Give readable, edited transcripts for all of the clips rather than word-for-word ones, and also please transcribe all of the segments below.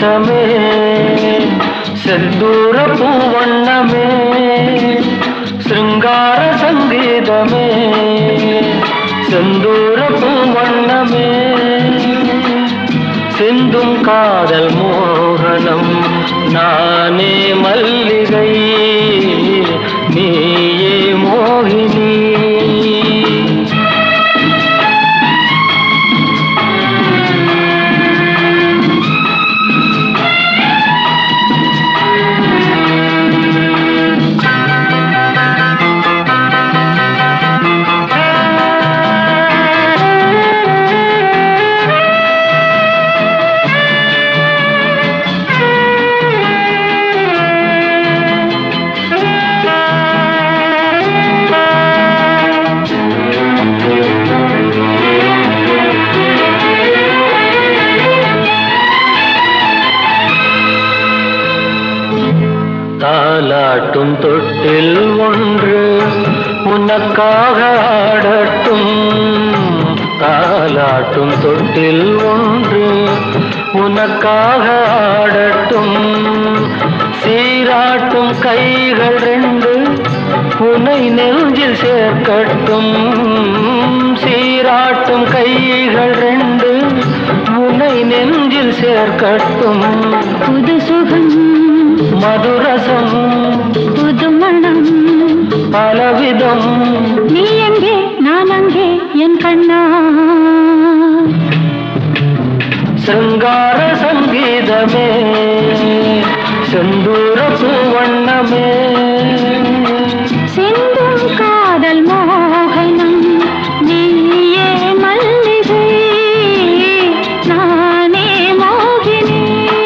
சங்கீதமே செந்தூர பூவண்ணமே சிருங்கார சங்கீதமே செந்தூர பூவண்ணமே சிந்தும் காதல் மோகனம் நானே மல்லிகை நீயே மோகினி தாலாட்டும் தொட்டில் ஒன்று உனக்காக ஆடட்டும் தாலாட்டும் தொட்டில் ஒன்று உனக்காக ஆடட்டும் சீராட்டும் கைகள் ரெண்டு உன்னை நெஞ்சில் சேர்க்கட்டும் சீராட்டும் கைகள் ரெண்டு உன்னை நெஞ்சில் சேர்க்கட்டும் புது சுகம் மதுரசம் புதுமணம் பலவிதம் நீ எங்கே நான் அங்கே என் கண்ணா சிருங்கார சங்கீதமே செந்தூர பூவண்ணமே சிந்தும் காதல் மோகனம் நீயே மல்லிகை நானே மோகினி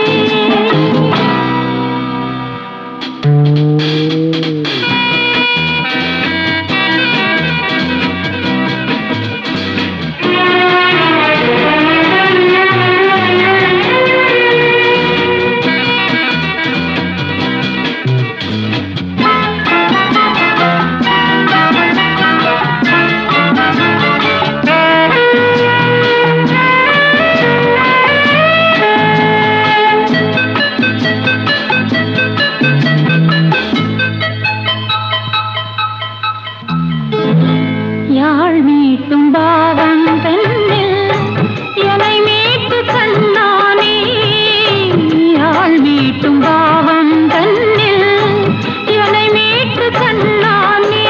யாழ் மீட்டும் பாவம் தன்னில் என்னை மீட்டு கண்ணானே யாழ் மீட்டும் பாவம் தன்னில் என்னை மீட்டு கண்ணானே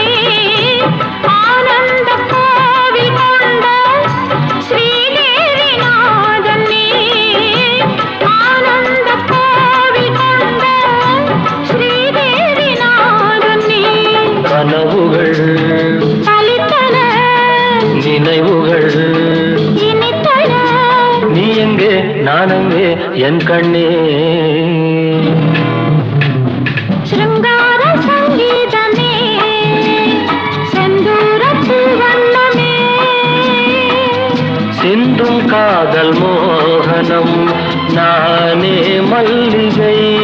ஆனந்த கோவில் கொண்ட ஸ்ரீதேவி நாதனே ஆனந்த கோவில் கொண்ட ஸ்ரீதேவி நாதனே கனவுகள் நினைவுகள் நீ எங்கே நான் அங்கே என் கண்ணே சிருங்கார சங்கீதமே செந்தூர பூவண்ணமே சிந்தும் காதல் மோகனம் நானே மல்லிகை